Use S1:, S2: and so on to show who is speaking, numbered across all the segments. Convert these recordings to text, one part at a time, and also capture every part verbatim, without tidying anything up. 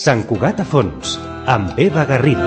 S1: Sant Cugat a fons, amb Eva Garrido.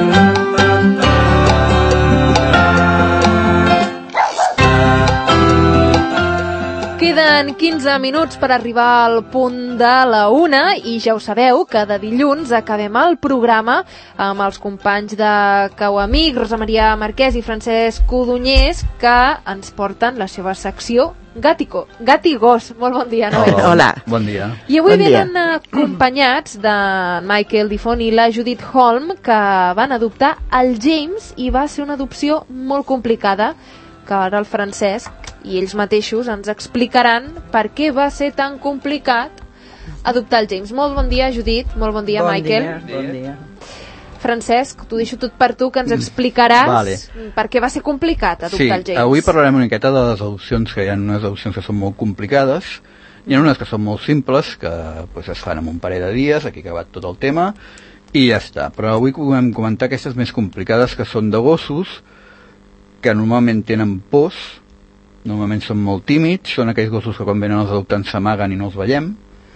S2: Queden quinze minuts per arribar al punt de la una i ja ho sabeu que de dilluns acabem el programa amb els companys de Cau Amic, Rosa Maria Marquès i Francesc Codonyés, que ens porten la seva secció Gàtico, Gat i Gos. Molt bon dia, Noel.
S3: Hola. Hola.
S4: Bon dia.
S2: I avui
S3: Bon
S2: venen acompanyats de Michael Difon i la Judith Holm, que van adoptar el James i va ser una adopció molt complicada, que ara el Francesc i ells mateixos ens explicaran per què va ser tan complicat adoptar el James. Molt bon dia, Judith. Molt bon dia,
S3: bon
S2: Michael.
S3: Dia, bon dia.
S2: Francesc, t'ho deixo tot per tu, que ens explicaràs
S4: vale.
S2: per què va ser complicat adoptar
S4: sí,
S2: el James.
S4: Avui parlarem una miqueta de les adopcions, que hi ha unes adopcions que són molt complicades, hi ha unes que són molt simples, que pues, es fan en un parell de dies, aquí ha acabat tot el tema, i ja està. Però avui vam comentar aquestes més complicades, que són de gossos, que normalment tenen pors, normalment són molt tímids, són aquells gossos que quan venen els adoptants s'amaguen i no els veiem,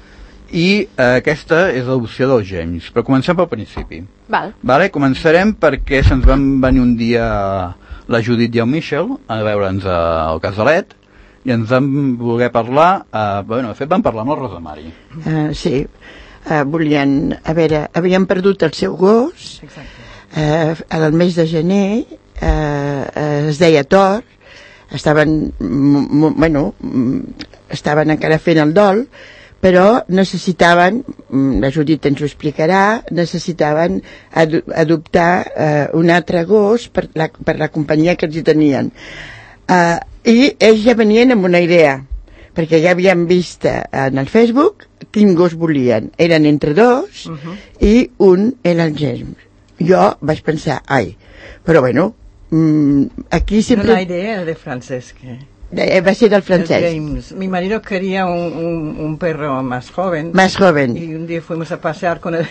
S4: i eh, aquesta és l'adopció dels James. Però comencem pel principi.
S2: Val.
S4: Vale? Començarem perquè se'ns van venir un dia la Judit i el Michel a veure'ns al casalet i ens van voler parlar, eh, bueno, de fet van parlar amb la Rosa Mari.
S3: Uh, sí, uh, volien, a veure, havien perdut el seu gos, uh, al mes de gener, uh, uh, es deia Thor, estaven, m- bueno, estaven encara fent el dol, però necessitaven, la Judit ens ho explicarà, necessitaven ad- adoptar eh, un altre gos per la, per la companyia que els hi tenien. Eh, I ells ja venien amb una idea, perquè ja havien vist en el Facebook quin gos volien. Eren entre dos uh-huh. i un era el James. Jo vaig pensar, ai, però bueno, mm, aquí sempre...
S5: No, la idea de Francesc.
S3: Eh, va ser del francés.
S5: James. Mi marido quería un, un, un perro más joven.
S3: Más joven.
S5: Y un día fuimos a pasear con el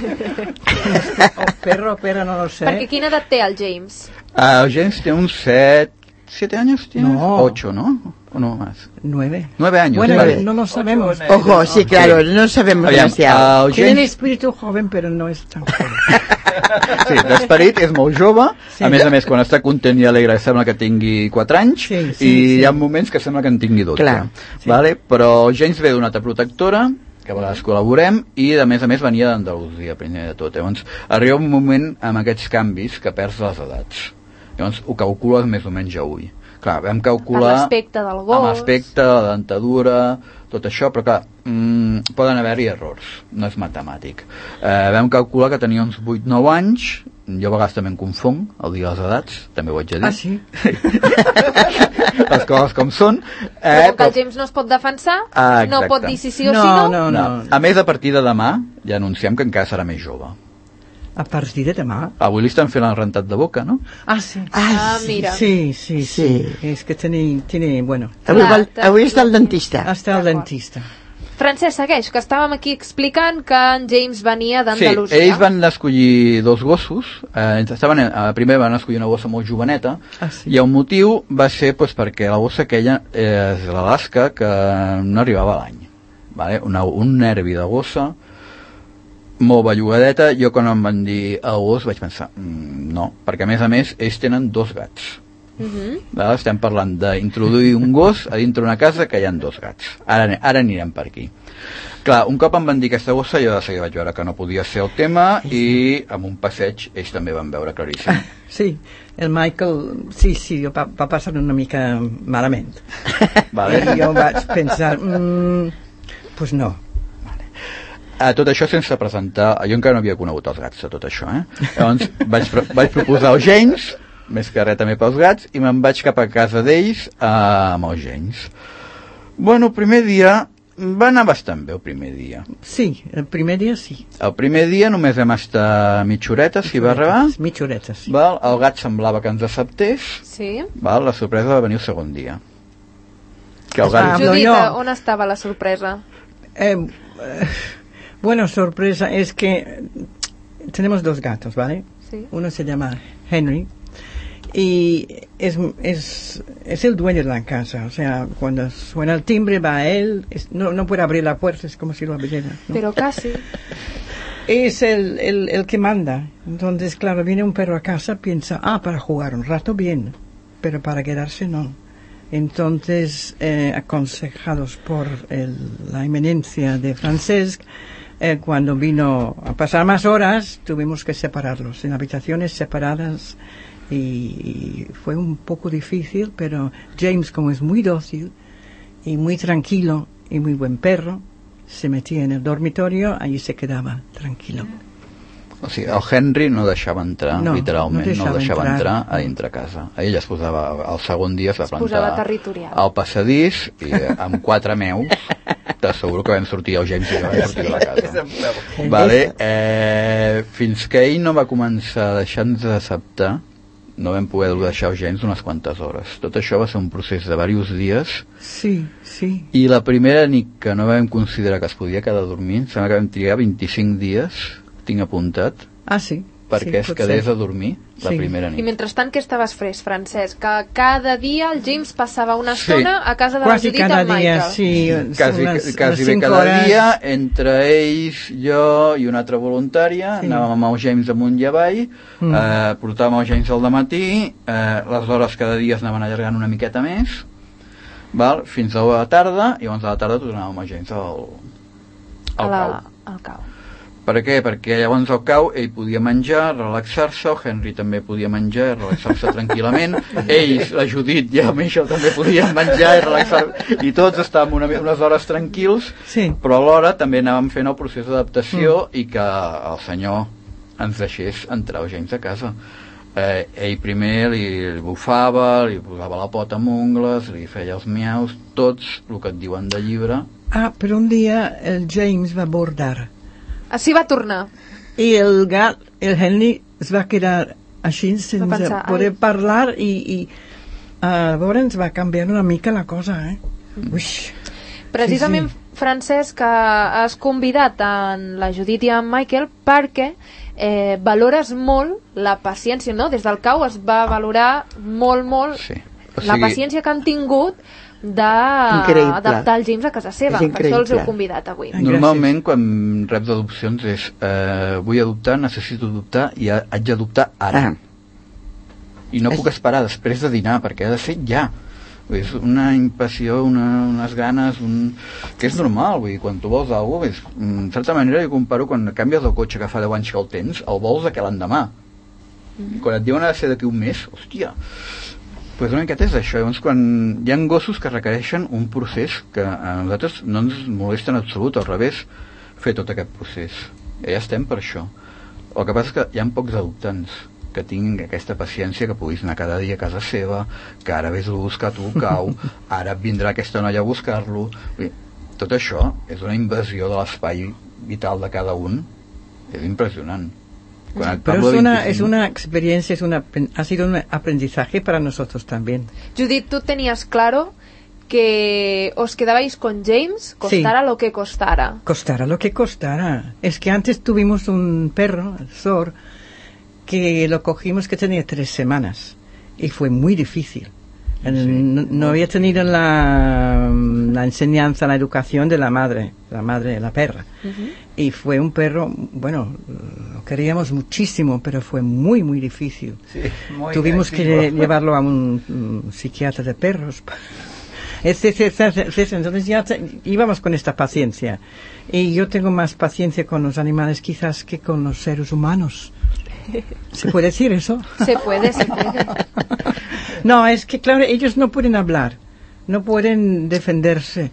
S5: oh, perro, perro, no lo sé.
S2: Perquè quina edat té el James?
S4: Uh, el James té uns set, siete años, ¿tiene?
S5: No.
S4: Ocho, ¿no? ¿O no más?
S5: Nueve.
S4: Nueve años.
S5: Bueno,
S4: vale.
S5: no lo sabemos.
S3: Ojo, sí, claro, no sabemos
S4: Aviam,
S3: demasiado.
S4: el
S5: Tiene el
S4: James,
S5: espíritu joven, pero no es tan joven.
S4: sí, d'esperit és molt jove,
S5: Sí.
S4: a més a més quan està content i alegre sembla que tingui quatre anys,
S5: Sí, sí,
S4: i
S5: sí.
S4: hi ha moments que sembla que en tingui dotze.
S3: Clar.
S5: Sí.
S4: Vale? Però el James ve d'una altra protectora, que a vegades col·laborem, i a més a més venia d'Andalusia, primer de tot. Llavors arriba un moment amb aquests canvis que perds les edats. Llavors ho calcules més o menys a ull. Clar, vam calcular...
S2: Per l'aspecte del gos.
S4: Amb l'aspecte, la dentadura, tot això, però clar, mmm, poden haver-hi errors, no és matemàtic. Eh, vam calcular que tenia uns vuit nou anys, jo a vegades també em confong, el dia de les edats, també ho haig de dir.
S5: Ah, sí?
S4: Les coses com són.
S2: Eh, però com que el
S4: però-
S2: James no es pot defensar,
S4: Ah,
S2: no
S4: exacte.
S2: pot dir si sí o
S5: No,
S2: si no.
S5: no, no.
S4: No. A més, a partir de demà ja anunciem que encara serà més jove.
S5: A partir de demà.
S4: Avui li estan fent el rentat de boca, no?
S5: Ah, sí.
S2: Ah, mira.
S5: Sí, sí, sí.
S3: Sí.
S5: Es que tiene, tiene bueno,
S3: Avui, vol,
S2: Clar,
S3: avui està el dentista.
S5: hasta el dentista.
S2: Francesc, segueix, que estàvem aquí explicant que en James venia
S4: Sí,
S2: d'Andalusia.
S4: ells van escollir dos gossos, eh, estaven, eh, primer van escollir una gossa molt joveneta,
S5: Ah, sí.
S4: i el motiu va ser pues, perquè la gossa aquella eh, és l'Alaska, que no arribava a l'any. Vale? Una, un nervi de gossa, molt bellugadeta. Jo quan em van dir el gos vaig pensar, mm, no, perquè a més a més ells tenen dos gats.
S2: Uh-huh.
S4: Vale? Estem parlant d'introduir un gos a dintre una casa que hi ha dos gats. Ara, ara anirem per aquí. Clar, un cop em van dir aquesta gossa, jo de seguida vaig veure que no podia ser el tema, i amb un passeig ells també van veure claríssim.
S5: Sí, el Michael, sí, sí, va, va passar una mica malament.
S4: Vale?
S5: I jo vaig pensar, mm, pues no.
S4: A tot això sense presentar, jo encara no havia conegut els gats de tot això, eh? Llavors vaig, pro- vaig proposar el James, més que res també pels gats, i me'n vaig cap a casa d'ells eh, amb el James. Bueno, el primer dia va anar bastant bé, el primer dia.
S5: Sí, el primer dia sí.
S4: El primer dia només vam estar mitja horeta, si va arribar.
S5: Mitja horeta, sí.
S4: Val? El gat semblava que ens acceptés.
S2: Sí.
S4: Val? La sorpresa va venir el segon dia. Que el
S5: Ah,
S4: gat...
S5: no,
S2: Judit,
S5: jo-
S2: on estava la sorpresa?
S5: Eh, eh, bueno, sorpresa es que tenemos dos gatos, ¿vale?
S2: Sí.
S5: Uno se llama Henry y es, es, es el dueño de la casa. O sea, cuando suena el timbre va a él, es- no, no puede abrir la puerta, es como si lo abriera, ¿no?
S2: Pero casi.
S5: es el, el, el que manda. Entonces, claro, viene un perro a casa, piensa, ah, para jugar un rato bien, pero para quedarse no. Entonces, eh, aconsejados por el, la eminencia de Francesc, eh, cuando vino a pasar más horas, tuvimos que separarlos en habitaciones separadas y, y fue un poco difícil, pero James, como es muy dócil y muy tranquilo y muy buen perro, se metía en el dormitorio, allí se quedaba tranquilo.
S4: O sigui, el Henry no deixava entrar,
S5: no,
S4: literalment,
S5: no deixava,
S4: no deixava
S5: entrar.
S4: entrar a dintre casa. Ell es posava, el segon dia es va
S2: Es posava
S4: plantar
S2: territorial.
S4: al passadís i eh, amb quatre meus t'asseguro que vam sortir el James i jo vam sortir de la casa. Vale, eh, fins que ell no va començar a deixar-nos d'acceptar, no vam poder deixar el James unes quantes hores. Tot això va ser un procés de diversos dies.
S5: Sí, sí.
S4: I la primera nit que no vam considerar que es podia quedar dormint, sembla que vam trigar vint-i-cinc dies, tinc apuntat,
S5: Ah, sí.
S4: perquè
S5: sí,
S4: es quedés a dormir la
S5: Sí.
S4: primera
S2: I
S4: nit.
S2: mentrestant, què estaves fres, Francesc? Que cada dia el James passava una
S4: Sí.
S2: estona a casa de la
S5: Quasi
S2: Judit
S5: cada
S2: amb Michael.
S5: dia, sí.
S4: Quasi,
S5: unes-
S4: quasi
S5: unes
S4: bé
S5: cinc
S4: cada
S5: hores.
S4: dia, entre ells, jo i una altra voluntària,
S5: Sí.
S4: anàvem amb el James amunt i avall,
S5: Mm.
S4: eh, portàvem el James al dematí, eh, les hores cada dia es anaven allargant una miqueta més, val? Fins a la tarda, i abans de la tarda tornàvem el James al,
S2: A
S4: al
S2: la,
S4: cau.
S2: al cau.
S4: Per què? Perquè llavors al cau ell podia menjar, relaxar-se, el Henry també podia menjar i relaxar-se tranquil·lament, ells, la Judit i el Michael també podien menjar i relaxar-se, i tots estàvem una, unes hores tranquils,
S5: Sí.
S4: però alhora també anàvem fent el procés d'adaptació mm. i que el senyor ens deixés entrar el James a casa. Eh, ell primer li bufava, li posava la pota amb ungles, li feia els miaus, tots el que et diuen de llibre.
S5: Ah, però un dia el James va bordar.
S2: Així va tornar.
S5: I el gat, el Henry, es va quedar així sense
S2: pensar,
S5: poder
S2: ai.
S5: parlar i, i a veure, ens va canviar una mica la cosa, eh? Uix.
S2: Precisament,
S5: Sí,
S2: Francesc, que has convidat en la Judit i en Michael perquè eh, valores molt la paciència, no? Des del cau es va valorar molt, molt
S4: Sí. O
S2: la
S4: sigui,
S2: paciència que han tingut
S3: Increïble.
S2: d'adaptar el James a casa seva.
S3: És
S2: Per això els heu
S3: increïble.
S2: convidat avui.
S5: Ai.
S4: Normalment quan reps adopcions és eh, vull adoptar, necessito adoptar i ha- haig d'adoptar ara.
S3: Ah.
S4: I no
S3: És-
S4: puc esperar després de dinar perquè ha de ser ja. Vull dir, és una impassió, una, unes ganes, un... que és normal, vull dir, quan tu vols alguna cosa, és, en certa manera jo comparo quan canvies el cotxe que fa deu anys que el tens, el vols de que l'endemà. I quan et diuen ha de ser d'aquí un mes, hòstia, pues una miqueta és això. Llavors, quan hi ha gossos que requereixen un procés que a nosaltres no ens molesta en absolut, al revés, fer tot aquest procés. Ja estem per això. El que passa és que hi ha pocs adoptants que tinguin aquesta paciència, que puguis anar cada dia a casa seva, que ara vés a buscar tu al cau, ara vindrà aquesta noia a buscar-lo. Vull dir, tot això és una invasió de l'espai vital de cada un. És impressionant. Quan et
S5: Pero
S4: parlo
S5: es
S4: de
S5: una,
S4: veinticinc
S5: es una experiencia, es una, ha sido un aprendizaje para nosotros también.
S2: Judit, tú tenías claro que os quedabais con James, costara
S5: Sí.
S2: lo que costara.
S5: Costara lo que costara. Es que antes tuvimos un perro, el Thor, que lo cogimos que tenía tres semanas y fue muy difícil. No, no había tenido la, la enseñanza, la educación de la madre, la madre de la perra.
S2: Uh-huh.
S5: Y fue un perro, bueno, lo queríamos muchísimo, pero fue muy, muy difícil.
S4: Sí, muy
S5: Tuvimos que
S4: agresivo.
S5: llevarlo a un, un psiquiatra de perros. Etcétera, etcétera. Entonces ya te- íbamos con esta paciencia. Y yo tengo más paciencia con los animales quizás que con los seres humanos. ¿Se puede decir eso?
S2: Se puede, se puede.
S5: No, es que claro, ellos no pueden hablar, no pueden defenderse.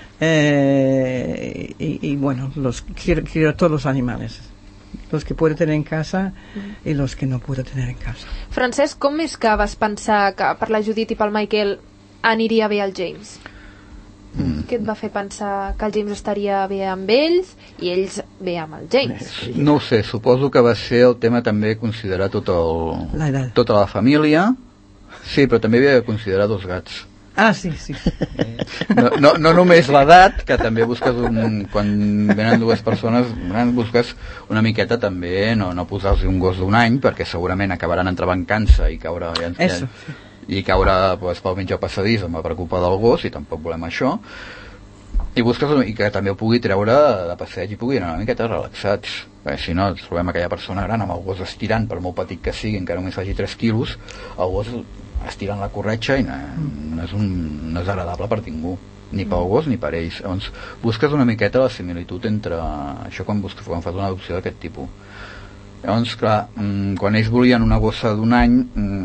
S5: Eh, y, y bueno, los quiero, quiero todos los animales. Los que puedo tener en casa y los que no puedo tener en casa.
S2: Francesc, com és que vas pensar que per la Judit i pel Michael aniria bé el James?
S4: Mm.
S2: Què et va fer pensar que el James estaria bé amb ells i ells bé amb el James?
S4: No ho sé, suposo que va ser el tema també considerar tot el,
S5: La edat.
S4: tota la família. Sí, però també havia de considerar dos gats.
S5: Ah, sí, sí.
S4: No, no, no només l'edat, que també busques un, quan venen dues persones busques una miqueta també no, no posar-los un gos d'un any perquè segurament acabaran entrebancant-se i caure ja,
S5: Eso,
S4: ja, i caure pues, pel mig al passadís amb la preocupa del gos i tampoc volem això. I busques i que també ho pugui treure de passeig i pugui anar una miqueta relaxats, perquè si no trobem aquella persona gran amb el gos estirant, per molt petit que sigui, encara només faci tres quilos, el gos estirant la corretxa i no, no, és un, no és agradable per ningú, ni pel gos ni per ells. Llavors busques una miqueta la similitud entre això quan, busques, quan fas una adopció d'aquest tipus. Llavors, clar, quan ells volien una gossa d'un any,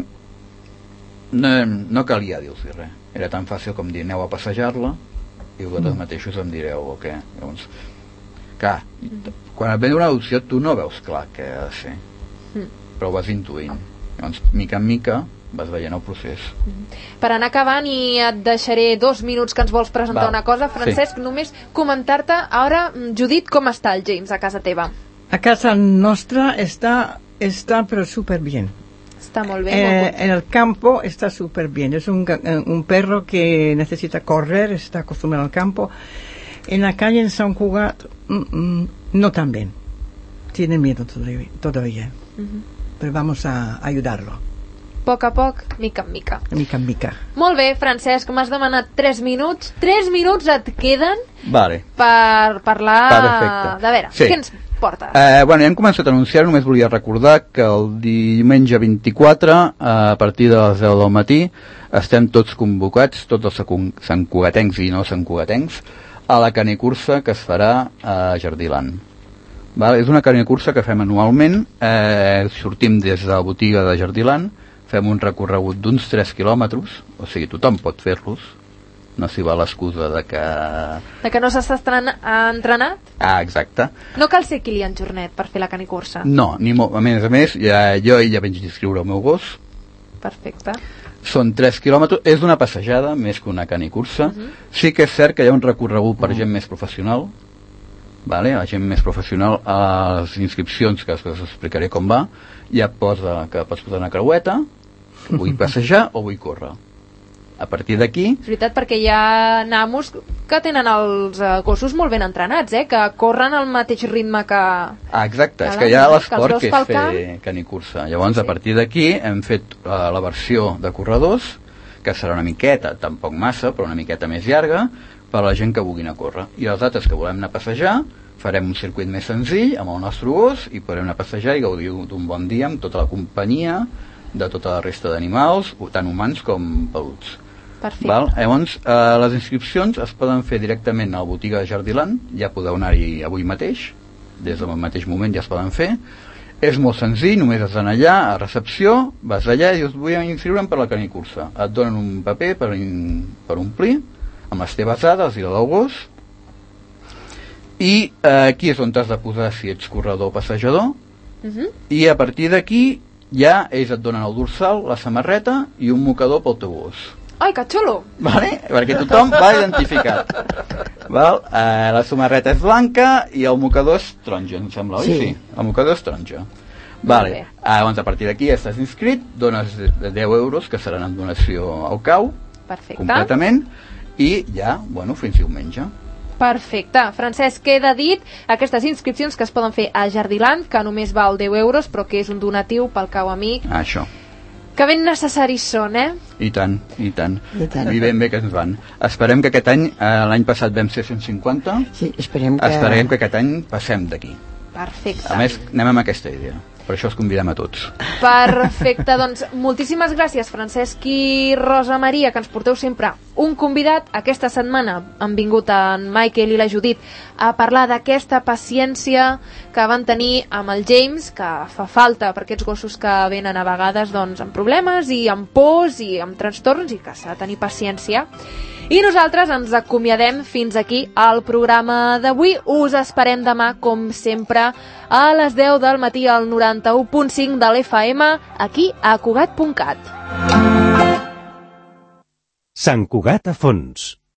S4: no, no calia dir-los res, era tan fàcil com dir aneu a passejar-la i vosaltres mateixos em direu o què. Llavors, clar, quan et ve una adopció tu no veus clar què ha de ser, però ho vas intuint. Llavors, mica en mica vas veient el procés.
S2: Per anar acabant, i et deixaré dos minuts que ens vols presentar
S4: Val.
S2: una cosa, Francesc, sí. Només comentar-te ara, Judit, com està el James a casa teva?
S5: A casa nostra está, está pero súper bien.
S2: Está muy bien.
S5: Eh, en el campo está súper bien. Es un, un perro que necesita correr, está acostumbrado al campo. En la calle en San Cugat, mm, mm, no tan bien. Tiene miedo todavía. todavía. Uh-huh. Pero vamos a ayudarlo.
S2: A poc a poc, mica en mica.
S5: Mica en mica.
S2: Molt bé, Francesc, m'has demanat tres minuts. tres minuts et queden
S4: vale.
S2: per parlar...
S4: Perfecte.
S2: De veure,
S4: sí.
S2: què ens portes?
S4: Eh, bueno, ja hem començat a anunciar, només volia recordar que el diumenge vint-i-quatre, a partir de les deu del matí, estem tots convocats, tots els santcugatencs i no santcugatencs, a la canicursa que es farà a Jardiland. Val? És una canicursa que fem anualment, eh, sortim des de la botiga de Jardiland, fem un recorregut d'uns tres quilòmetres, o sigui, tothom pot fer-los, no s'hi va l'excusa de que...
S2: De que no s'està entrenat?
S4: Ah, exacte.
S2: No cal ser Kilian Jornet per fer la canicursa?
S4: No, ni mo... a més a més, ja, jo ja vaig inscriure el meu gos.
S2: Perfecte.
S4: Són tres quilòmetres, és una passejada més que una canicursa. Uh-huh. Sí que és cert que hi ha un recorregut per gent més professional, vale? La gent més professional, a les inscripcions, que us explicaré com va, ja posa que pots posar una creueta, que vull passejar o vull córrer. A partir d'aquí...
S2: És veritat, perquè hi ha namos que tenen els uh, gossos molt ben entrenats, eh? Que corren al mateix ritme que...
S4: Ah, exacte, és que hi ha l'esport que és fer canicursa. Llavors, sí. A partir d'aquí hem fet uh, la versió de corredors, que serà una miqueta, tampoc massa, però una miqueta més llarga, per a la gent que vulguin a córrer. I els altres que volem anar a passejar, farem un circuit més senzill amb el nostre gos i podrem anar a passejar i gaudir d'un bon dia amb tota la companyia de tota la resta d'animals, tant humans com peluts.
S2: Perfecte.
S4: Val? Llavors, eh, les inscripcions es poden fer directament a la botiga de Jardiland, ja podeu anar-hi avui mateix, des del mateix moment ja es poden fer. És molt senzill, només has d'anar allà, a recepció, vas allà i us vull inscriure'm per la canicursa. Et donen un paper per, in, per omplir, amb les teves dades i la del gos, i eh, aquí és on t'has de posar si ets corredor o passejador, uh-huh. I a partir d'aquí ja ells et donen el dorsal, la samarreta i un mocador pel teu gos.
S2: Ai, que xulo! Vale?
S4: Perquè tothom va identificat. Val? Eh, la samarreta és blanca i el mocador és taronja, em sembla, oi?
S3: Sí.
S4: Sí, el mocador és taronja. Vale. Eh, doncs a partir d'aquí ja estàs inscrit, dones deu euros, que seran en donació al C A U,
S2: perfecte.
S4: Completament, i ja, bueno, fins diumenge.
S2: Perfecte. Francesc, queda dit aquestes inscripcions que es poden fer a Jardiland, que només val deu euros, però que és un donatiu pel C A U Amic.
S4: Ah, això.
S2: Que ben necessaris són, eh?
S4: I tant, i tant.
S3: I tant.
S4: I ben bé que ens van. Esperem que aquest any, eh, l'any passat vam ser cent cinquanta,
S3: sí, esperem que...
S4: esperem que aquest any passem d'aquí.
S2: Perfecte.
S4: A més, anem amb aquesta idea. Per això els convidem a tots.
S2: Perfecte, doncs moltíssimes gràcies, Francesc i Rosa Maria, que ens porteu sempre un convidat. Aquesta setmana han vingut en Michael i la Judit a parlar d'aquesta paciència que van tenir amb el James, que fa falta per aquests gossos que venen a vegades doncs, amb problemes i amb pors i amb trastorns, i que s'ha de tenir paciència. I nosaltres ens acomiadem fins aquí al programa d'avui. Us esperem demà, com sempre, a les deu del matí al noranta-u punt cinc de l'F M, aquí a Cugat punt cat.
S1: Sant Cugat a Fons.